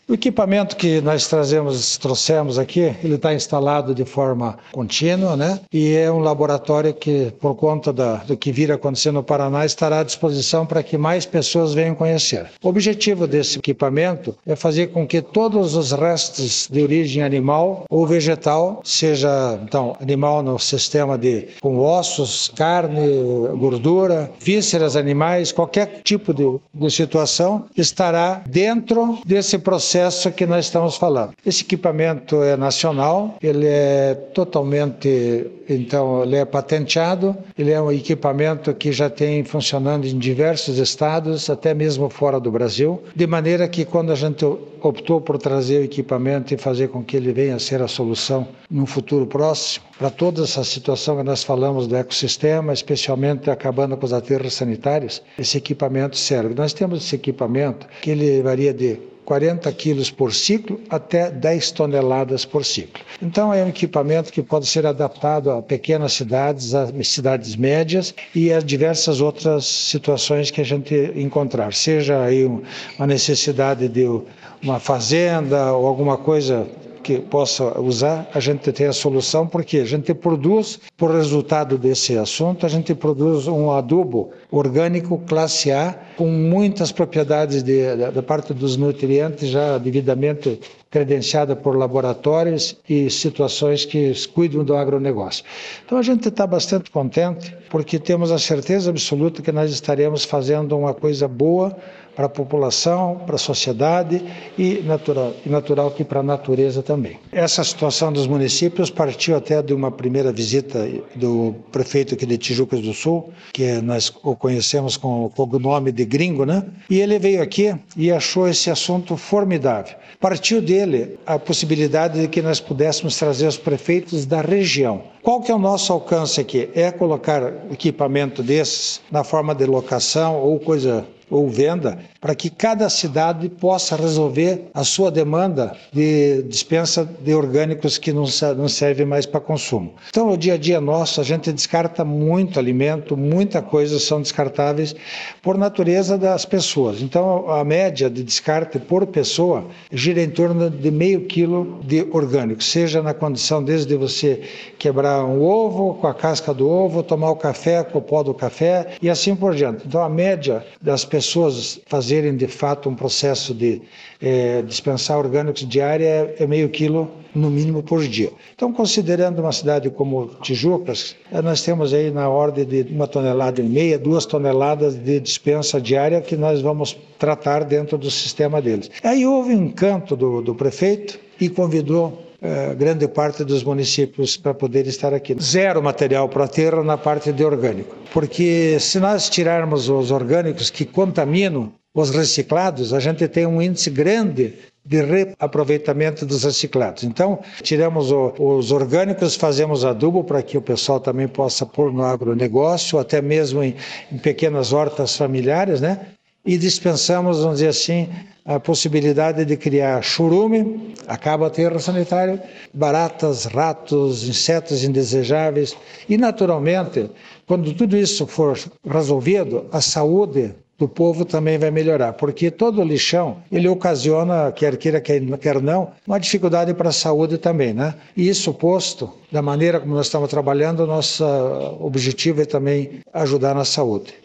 O equipamento que nós trouxemos aqui, ele está instalado de forma contínua, né? E é um laboratório que, por conta do que vir acontecer no Paraná, estará à disposição para que mais pessoas venham conhecer. O objetivo desse equipamento é fazer com que todos os restos de origem animal ou vegetal, seja então animal no sistema com ossos, carne, gordura, vísceras animais, qualquer tipo de situação, estará dentro desse processo que nós estamos falando. Esse equipamento é nacional, ele é totalmente, então, ele é patenteado, ele é um equipamento que já tem funcionando em diversos estados, até mesmo fora do Brasil, de maneira que quando a gente optou por trazer o equipamento e fazer com que ele venha a ser a solução no futuro próximo, para toda essa situação que nós falamos do ecossistema, especialmente acabando com os aterros sanitários, esse equipamento serve. Nós temos esse equipamento que ele varia de 40 quilos por ciclo até 10 toneladas por ciclo. Então é um equipamento que pode ser adaptado a pequenas cidades, a cidades médias e a diversas outras situações que a gente encontrar. Seja aí uma necessidade de uma fazenda ou alguma coisa que possa usar, a gente tem a solução, porque a gente produz, por resultado desse assunto, a gente produz um adubo orgânico classe A, com muitas propriedades da parte dos nutrientes já devidamente credenciada por laboratórios e situações que cuidam do agronegócio. Então a gente está bastante contente, porque temos a certeza absoluta que nós estaremos fazendo uma coisa boa para a população, para a sociedade e natural que para a natureza também. Essa situação dos municípios partiu até de uma primeira visita do prefeito aqui de Tijucas do Sul, que nós o conhecemos com o nome de Gringo, né? E ele veio aqui e achou esse assunto formidável. Partiu dele a possibilidade de que nós pudéssemos trazer os prefeitos da região. Qual que é o nosso alcance aqui? É colocar equipamento desses na forma de locação ou venda, para que cada cidade possa resolver a sua demanda de dispensa de orgânicos que não servem mais para consumo. Então, o dia a dia nosso, a gente descarta muito alimento, muita coisa são descartáveis por natureza das pessoas. Então, a média de descarte por pessoa gira em torno de meio quilo de orgânicos, seja na condição desde você quebrar um ovo, com a casca do ovo, tomar o café com o pó do café e assim por diante. Então, a média das pessoas fazerem de fato um processo de dispensar orgânicos diária é meio quilo no mínimo por dia. Então, considerando uma cidade como Tijucas, nós temos aí na ordem de 1,5 toneladas, 2 toneladas de dispensa diária que nós vamos tratar dentro do sistema deles. Aí houve um encanto do prefeito e convidou grande parte dos municípios para poder estar aqui. Zero material para aterro na parte de orgânico, porque se nós tirarmos os orgânicos que contaminam os reciclados, a gente tem um índice grande de reaproveitamento dos reciclados. Então, tiramos os orgânicos, fazemos adubo para que o pessoal também possa pôr no agronegócio, até mesmo em pequenas hortas familiares, né? E dispensamos, vamos dizer assim, a possibilidade de criar churume, acaba o aterro sanitário, baratas, ratos, insetos indesejáveis e, naturalmente, quando tudo isso for resolvido, a saúde do povo também vai melhorar, porque todo lixão, ele ocasiona, quer queira, quer não, uma dificuldade para a saúde também, né? E isso posto, da maneira como nós estamos trabalhando, nosso objetivo é também ajudar na saúde.